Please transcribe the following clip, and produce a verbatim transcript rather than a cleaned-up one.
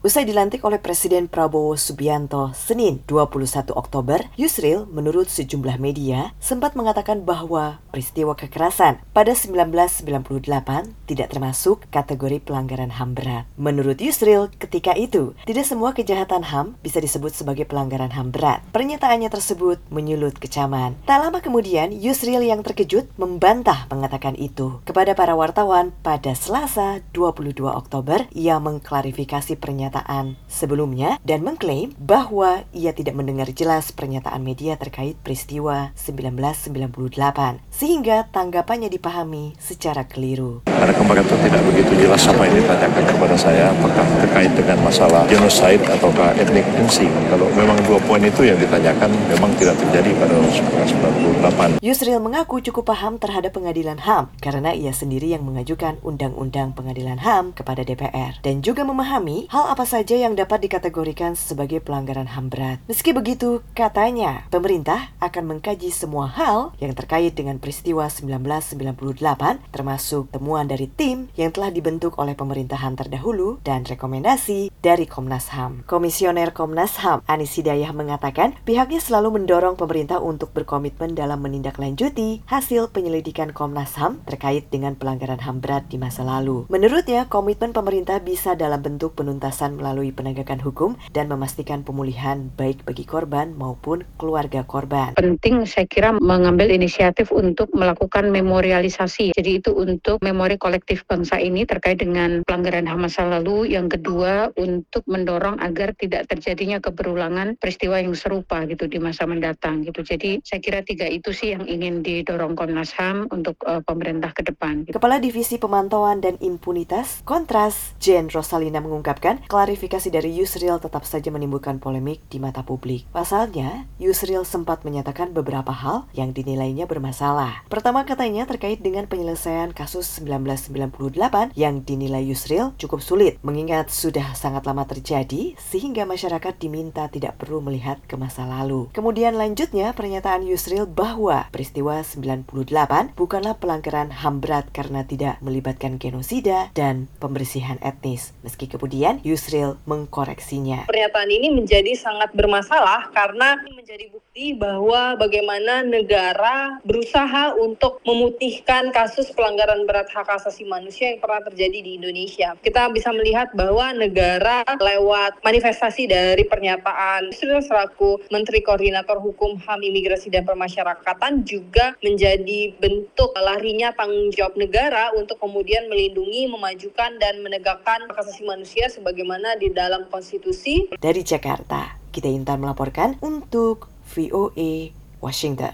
Usai dilantik oleh Presiden Prabowo Subianto Senin dua puluh satu Oktober, Yusril menurut sejumlah media sempat mengatakan bahwa peristiwa kekerasan pada seribu sembilan ratus sembilan puluh delapan tidak termasuk kategori pelanggaran H A M berat. Menurut Yusril, ketika itu tidak semua kejahatan H A M bisa disebut sebagai pelanggaran H A M berat. Pernyataannya tersebut menyulut kecaman. Tak lama kemudian, Yusril yang terkejut membantah mengatakan itu. Kepada para wartawan pada Selasa dua puluh dua Oktober, ia mengklarifikasi pernyataan sebelumnya dan mengklaim bahwa ia tidak mendengar jelas pernyataan media terkait peristiwa seribu sembilan ratus sembilan puluh delapan, sehingga tanggapannya dipahami secara keliru. Karena kemarin itu tidak begitu jelas apa yang ditanyakan kepada saya, apakah terkait dengan masalah genocide ataukah ethnic cleansing. Kalau memang dua poin itu yang ditanyakan memang tidak terjadi pada seribu sembilan ratus sembilan puluh delapan. Yusril mengaku cukup paham terhadap pengadilan H A M karena ia sendiri yang mengajukan Undang-Undang Pengadilan H A M kepada D P R dan juga memahami hal apa saja yang dapat dikategorikan sebagai pelanggaran H A M berat. Meski begitu, katanya pemerintah akan mengkaji semua hal yang terkait dengan peristiwa seribu sembilan ratus sembilan puluh delapan, termasuk temuan dari tim yang telah dibentuk oleh pemerintahan terdahulu dan rekomendasi dari Komnas H A M. Komisioner Komnas H A M, Anis Hidayah, mengatakan pihaknya selalu mendorong pemerintah untuk berkomitmen dalam menindaklanjuti hasil penyelidikan Komnas H A M terkait dengan pelanggaran H A M berat di masa lalu. Menurutnya, komitmen pemerintah bisa dalam bentuk penuntasan melalui penegakan hukum dan memastikan pemulihan baik bagi korban maupun keluarga korban. Penting saya kira mengambil inisiatif untuk melakukan memorialisasi. Jadi itu untuk memori kolektif bangsa ini terkait dengan pelanggaran H A M masa lalu. Yang kedua, untuk mendorong agar tidak terjadinya keberulangan peristiwa yang serupa gitu di masa mendatang gitu. Jadi saya kira tiga itu sih yang ingin didorong Komnas H A M untuk uh, pemerintah ke depan. Gitu. Kepala Divisi Pemantauan dan Impunitas Kontras, Jen Rosalina, mengungkapkan klarifikasi dari Yusril tetap saja menimbulkan polemik di mata publik. Pasalnya, Yusril sempat menyatakan beberapa hal yang dinilainya bermasalah. Pertama, katanya terkait dengan penyelesaian kasus seribu sembilan ratus sembilan puluh delapan yang dinilai Yusril cukup sulit mengingat sudah sangat lama terjadi sehingga masyarakat diminta tidak perlu melihat ke masa lalu. Kemudian lanjutnya pernyataan Yusril bahwa peristiwa sembilan puluh delapan bukanlah pelanggaran H A M berat karena tidak melibatkan genosida dan pembersihan etnis. Meski kemudian Yusril mengkoreksinya. Pernyataan ini menjadi sangat bermasalah karena menjadi bukti bahwa bagaimana negara berusaha untuk memutihkan kasus pelanggaran berat hak asasi manusia yang pernah terjadi di Indonesia. Kita bisa melihat bahwa negara lewat manifestasi dari pernyataan Yusril selaku Menteri Koordinator Hukum, H A M, Imigrasi dan Permasyarakatan juga menjadi bentuk larinya tanggung jawab negara untuk kemudian melindungi, memajukan dan menegakkan hak asasi manusia sebagaimana di dalam konstitusi. Dari Jakarta, Gita Intan melaporkan untuk V O A Washington.